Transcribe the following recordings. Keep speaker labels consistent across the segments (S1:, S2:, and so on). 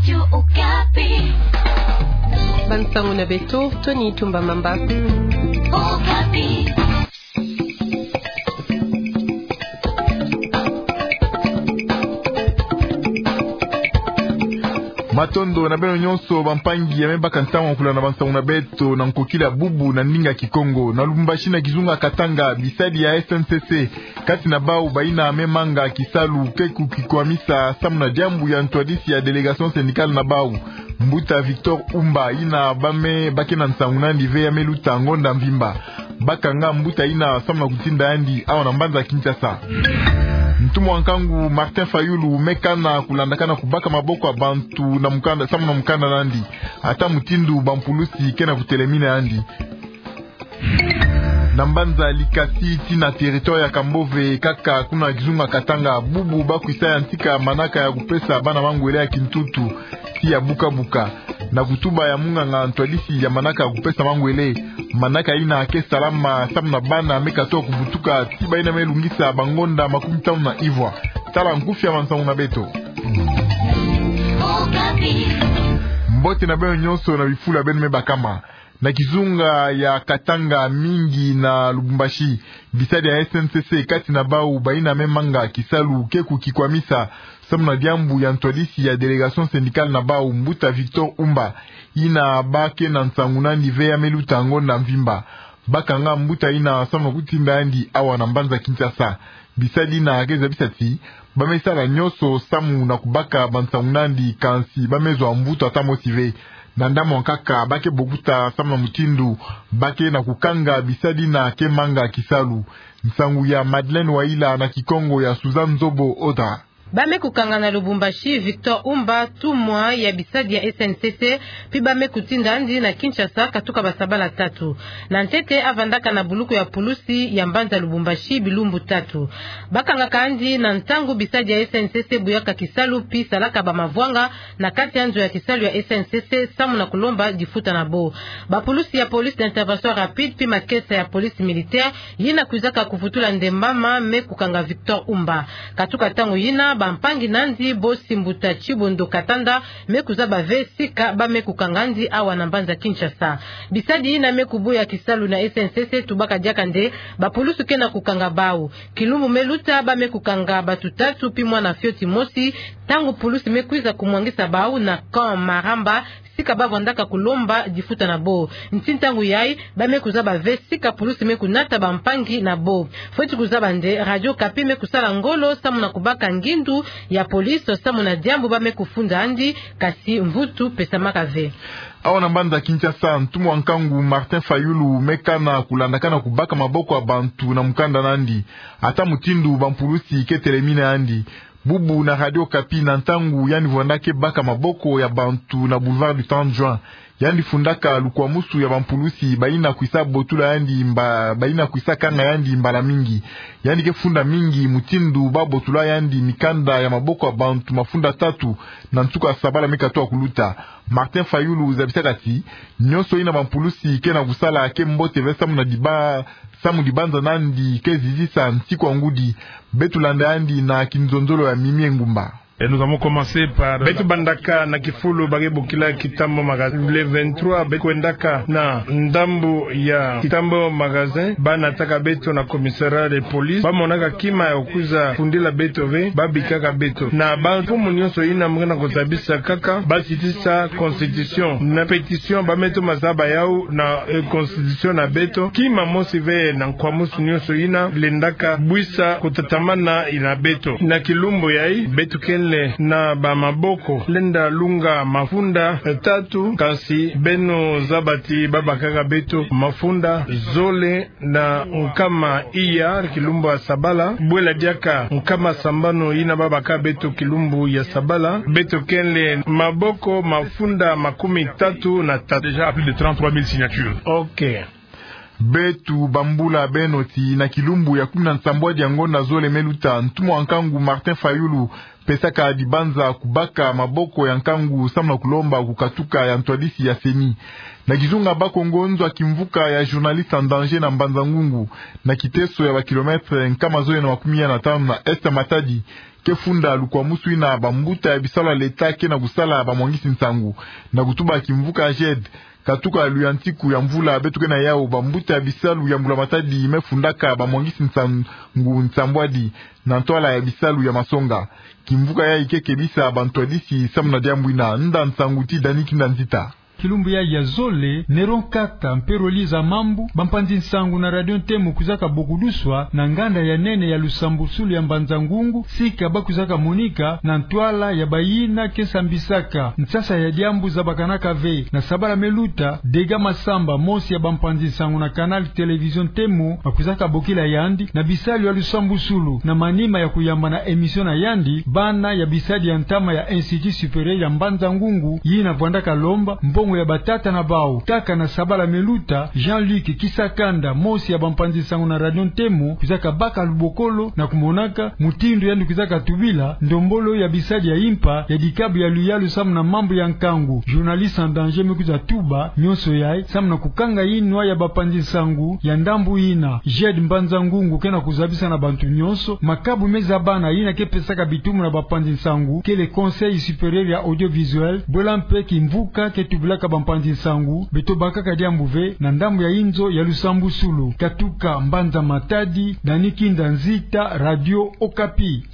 S1: Radio Okapi.
S2: Bansangu na Beto, Tony Tumba Mamba.
S1: Okapi.
S3: Matondo na beno nyonso bampangi ya memba kantamu kula na Bansangu na Beto na nkokila bubu na ndinga Kikongo na Lubumbashi na Kizunga Katanga bisadi ya SNCC kati na bau baina memanga Kisalu keku kikwamisa samu na jambu ya ntwadisi ya delegation syndicale na bau Mbuta Victor Umba ina bame bake na Nsangu na ndive ya meluta ngonda mvimba bakanga Mbuta ina samu na kutinda yandi awa na mbanza Kinshasa. Mtumu wankangu Martin Fayulu mekana kulandakana kubaka maboko wa bantu na mukanda samu na mukanda nandi ata mutindu bampulusi kena kutelemina yandi Nambanza likasi tina territoire ya Kambove kaka kuna Kizunga Katanga bubu bakuisa ya ntika manaka ya kupesa bana wangu ele ya Kintutu si ya buka buka na kutuba ya munga nga ntwadisi ya manaka ya kupesa wangu ele manaka ina ake salama samu na bana mekato kubutuka tiba ina melungisa bangonda makumitamu na Ivwa tala nkufi ya Bansangu na Beto. Mbote na beno nyonso na bifula beno mebakama na Kizunga ya Katanga mingi na Lubumbashi bisadi ya SNCC kati na bau baina memanga Kisalu keku kikwamisa samu na diambu ya ntwadisi ya delegation syndicale na bau Mbuta Victor Umba ina bake na Nsangu na ndive ya meluta ngonda mvimba bakanga Mbuta ina samu na kutinda yandi awa na mbanza Kinshasa bisadi na ageza bisati bamesala nyoso samu na kubaka Bansangu nandi kansi bamezo Mbuta atamotive na ndamo kaka bake bokuta samu na mutindu bake na kukanga bisadi na kemanga Kisalu Nsangu ya Madeleine Waila na Kikongo ya Suzanne Zobo Oda
S2: Bame kukanga na Lubumbashi Victor Umba tumwa ya bisadi ya SNCC pi bame kutinda andi na Kinshasa katuka basabala 3 na ntete avandaka na buluku ya pulusi ya mbanza Lubumbashi bilumbu 3 bakanga kandi na ntangu bisadi ya SNCC buyaka Kisalu pi salaka bamavwanga na kati anzo ya Kisalu ya SNCC samu na kulomba difuta na bo bapulusi ya police d'intervention rapide pi makesa ya police militaire yina kuzaka kufutula ndembama me kukanga Victor Umba katuka tango yina bampangi nandi bosi Mbuta Chibondo Katanda mekuza bave sika bame kukangandi awa na mbanza Kinshasa bisadi ina mekubu ya Kisalu na SNCC tubaka diakande bapulusu kena kukanga bau Kilumbu meluta bame kukanga batu 3 pi mwana Fioti Mosi tangu pulusi mekuiza kumwangisa bau na Kan Maramba sika bavandaka kulomba difuta na bo ntintangu yai bame kuzaba ve sika pulusi mekunata bampangi na bo foti kuzaba nde Radio Okapi mekusala ngolo samu na kubaka ngindu ya polisi samu na diambu bame kufunda andi kasi mvutu pesa makave
S3: awa na mbanza Kinshasa. Ntumu wankangu Martin Fayulu mekana kulandakana kubaka maboko wa bantu na mukanda nandi ata mutindu bampulusi ketelemina andi bubu na Radio Okapi na ntangu yani vwandake baka maboko ya bantu na boulevard du 30 juin yandi fundaka lukwa musu ya bampulusi baina kuisa botula yandi baina kuisa kanga yandi mbala mingi yandi ke funda mingi mutindu babotula yandi mikanda ya maboko ya bantu mafunda 3 na ntuka sabala mekatoa kuluta Martin Fayulu zabisakati nyoso ina bampulusi kena kusala ke mbote vesamu na diba samu dibanza nandi ke zizisa ntiko ngudi betulanda yandi na kinzonzolo ya mimie ngumba.
S4: Et nous avons commencé par Betu Bandaka na Kifulu Bagebukila Kitambo Magazin le 23 Betu Endaka na Ndambu ya Kitambo Magazin bana taka Betu na commissariat de police bamonaka kima ya okuza fundila Betove babikaka Betu na bantu munyoso ina mwana kozabisa kaka basitisa constitution na petition bameto mazaba yao na constitution na Betu kima mosive na kwa musu nyonso ina lendaka buisa kutatamana ina Betu na Kilumbu yai Betu Kenle na ba maboko lenda lunga mafunda 3 kasi beno zabati babakaka Beto mafunda zole na nkama iya Kilumbu ya Sabala bwela diaka nkama sambano ina babaka Beto Kilumbu ya Sabala Beto Kenle maboko mafunda 33 déjà plus de 33 000 signatures. OK.
S3: Betu bambula benoti na Kilumbu ya 17 ya ngonda zole meluta ntumu wankangu Martin Fayulu pesaka dibanza kubaka maboko ya nkangu samna kulomba kukatuka ya ntwadisi ya seni na Kizunga bakongonzo akimvuka ya journaliste en danger na Mbanza Ngungu na kiteso ya kilometre nkama zoe na 15 na Est Matadi kefunda lukwa musu ina bambuta ya bisala leta ke na busala bamwangisi nsangu na kutuba kimvuka jed katuka luyantiku ya mvula betuke na yao bambuta ya bisalu ya mbula matadi imefundaka bamwangisi nsangu nsambwadi na ntwala ya bisalu ya masonga kimvuka ya ikeke bisa bantwadisi samna diambwina nda nsangu ti daniki nda nzita
S5: kilumbu ya zole Neron Kata mperoliza mambu bampanzi nsangu na radio Ntemu kuzaka bokuduswa na nganda ya nene ya Lusambusulu ya Mbanza Ngungu sika bakuzaka Monika na ntwala ya bayina kesambisaka nsasa ya diambu za bakanaka ve na sabala meluta dega masamba mosi ya bampanzi nsangu na kanali television Ntemu bakuzaka bokila yandi na bisali ya Lusambusulu na manima ya kuyamba na emission na yandi bana ya bisadi ya ntama ya Institut Superieur ya Mbanza Ngungu yina vwandaka lomba mbongo ya batata na bao kaka na sabala meluta Jean-Luc Kisakanda mosi ya bampanzi sangu na radio Ntemu kuzaka baka lubokolo na kumonaka mutindo yandu kuzaka tubila ndombolo ya bisadi ya impa ya dikabu ya luyalu samu na mambo ya nkangu journaliste en danger mekuza tuba nyonso yai samu na kukanga inwa ya bapanzi sangu ya ndambu ina Jed Mbanza Ngungu kena kuzabisa na bantu nyonso makabu meza bana ina kepesaka bitumu na bapanzi sangu kele conseil supérieur ya audiovisuel bola mpe kimvuka ketubila bampanzi nsangu beto bakaka diambuve na ndambu ya inzo ya Lusambusulu katuka Mbanza Matadi Danikinda Nzita Radio Okapi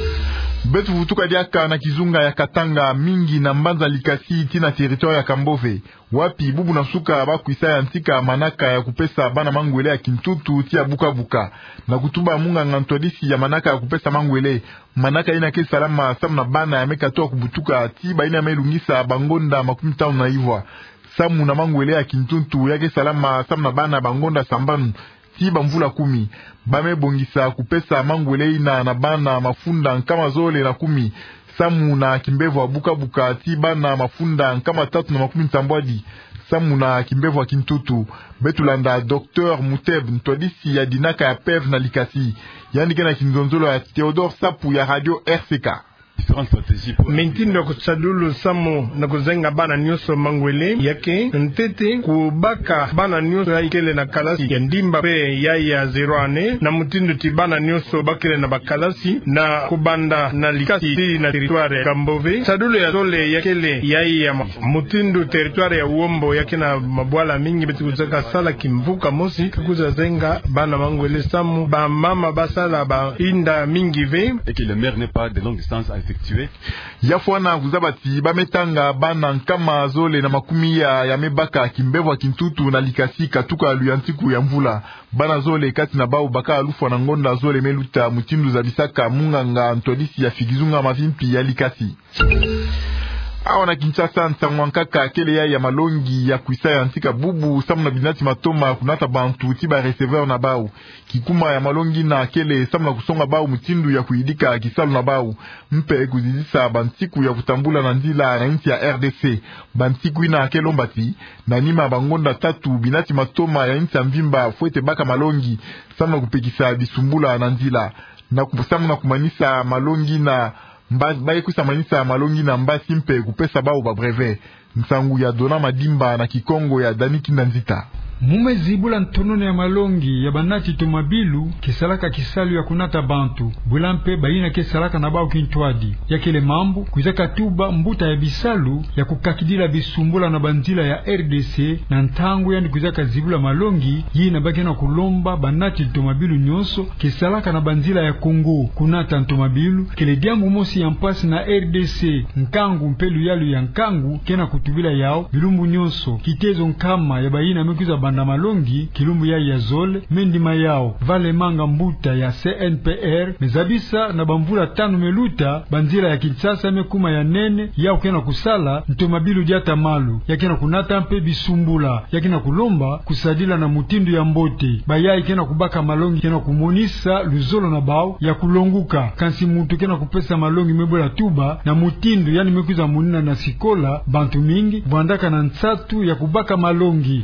S3: betu vutuka diaka na kizunga ya Katanga mingi na Mbanza Likasi tina territoire ya Kambove wapi bubu na suka bakuisa ya ntika manaka ya kupesa bana mangwele ya Kintutu tia buka na kutumba munga ngantodisi ya manaka ya kupesa mangwele manaka ina ke salama samna bana ya mekatoa kubutuka tiba ina melungisa bangonda 15 na hivwa samu na mangwele ya Kintutu yake salama samna bana bangonda sambanu tiba mvula 10 bame bongisa kupesa mangwele ina na bana mafunda kama zole na 10 samu na kimbevu wa buka tiba na mafunda kama 3 na 10 tambwadi samu na kimbevu wa Kintutu betulanda Dr Muteb ntodisi ya dinaka ya PEV na Likasi yani kena kinzonzolo ya Theodore Sapu ya Radio RCK
S4: mentindo kusadulu samu na kuzenga bana nyoso mangwele yake ntete kubaka bana nyoso ya ikele na kalasi ya ndimba pe ya 0 ane na mutindo tibana nyoso bakile na bakalasi na kubanda na Likasi na territoire Kambove sadulu ya zole yakele ya mutindo territoire ya Uombo yake na mabwala mingi betu kuzaka sala kimvuka mosi kuza zenga bana mangwele samu ba mama basala ba inda mingi ve
S6: et que le maire n'est pas de longue distance effectué.
S3: Yafwana kuzabati bametanga bana nkama zole na makumi ya mebaka kimbevu Kintutu na Likasi katuka luyantiku ya mvula bana zole kati na bau baka alufu na ngonda zole meluta mutindu za bisaka munganga ntodisi ya figizunga mavimpi ya Likasi awa na Kinshasa ntangwankaka kele ya malongi ya kuisa ya ntika bubu samu na binati matoma kunata bantu tiba receveur na bau kikuma ya malongi na kele samu na kusonga bau mutindu ya kuidika kisalu na bau mpe kuzizisa bantiku ya kutambula na nzila na inti ya RDC bantiku ina kelombati na nima bangonda 3 binati matoma ya inti ya mvimba fuete baka malongi samu na kupekisa bisumbula na nzila na samu na kumanisa malongi na baye kusamanisa malongi na mbasi mpe kupesa bao ba brevet nsangu ya Dona Madimba na Kikongo ya Danikinda Nzita
S5: mumezibula ntonono ya malongi ya banati tomabilu kisalaka kisalu ya kunata bantu bulampe bayina kisalaka na bao kintwadi yakele mambu kuzaka tuba mbuta ya bisalu ya kukakidila bisumbula na banzila ya RDC na ntangu yani kuzaka zibula malongi yina bakena kulomba banati tomabilu nyonso kisalaka na banzila ya Kongo kunata ntomabilu kele diamu mosi ya mpasi na RDC nkangu mpelu yalu ya nkangu kena kutubila yao bilumbu nyonso kitezo nkama ya bayina mekuza banda malongi kilumbu ya zole mendima yao vale manga mbuta ya CNPR mezabisa na bamvula 5 meluta banzira ya Kinshasa mekuma ya nene yao kena kusala ntomabilu diata malu yakena kunata mpe bisumbula yakena kulomba kusadila na mutindu ya mbote bayai kena kubaka malongi kena kumonisa luzolo na bao ya kulonguka kansi muntu kena kupesa malongi mebola tuba na mutindu yani mekuza munina na sikola bantu mingi bwandaka na nsatu ya kubaka malongi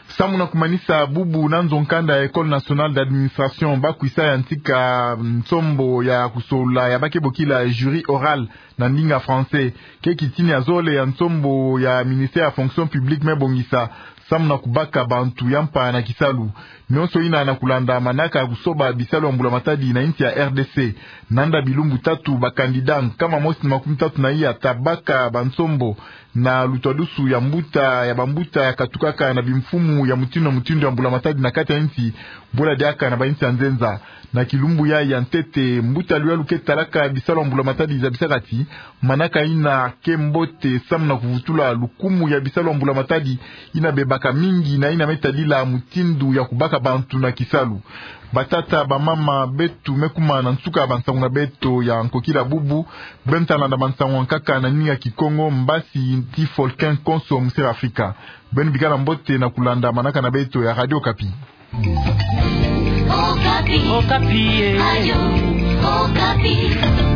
S3: Samu na kumanisa bubu nanzo nkanda ya École Nationale d'Administration bakuisa ya ntika nsombo ya kusola ya bakebokila jury oral na ndinga français keki tini ya zole ya nsombo ya ministère ya fonction publique mebongisa samu na kubaka bantu yampa na kisalu nyonso ina na kulanda manaka ya kusoba bisalu ambula matadi na inti ya RDC nanda bilumbu tatu bakandidan kama mosi makumi tatu na iya tabaka bansombo na lutwadusu ya mbuta ya bambuta ya katukaka na bimfumu ya mutindo ambula matadi na kati ya inti bola diaka na bainti ya nzenza na kilumbu ya ntete mbuta liwa luke talaka bisalu ambula matadi za bisakati manaka ina kembote samu na kuvutula lukumu ya bisalu ambula matadi ina bebaka mingi na ina metadila mutindu ya kubaka bantu na kisalu batata bamama betu mekuma na nsuka bansangu na beto ya nkokila bubu bentana na bansangu nkaka na nia kikongo mbasi ti Folkin Konso Msera Afrika ben bikala mbote na kulanda manaka na beto ya Radio Kapi.
S1: Okapi. Okapi. Ayo, Okapi.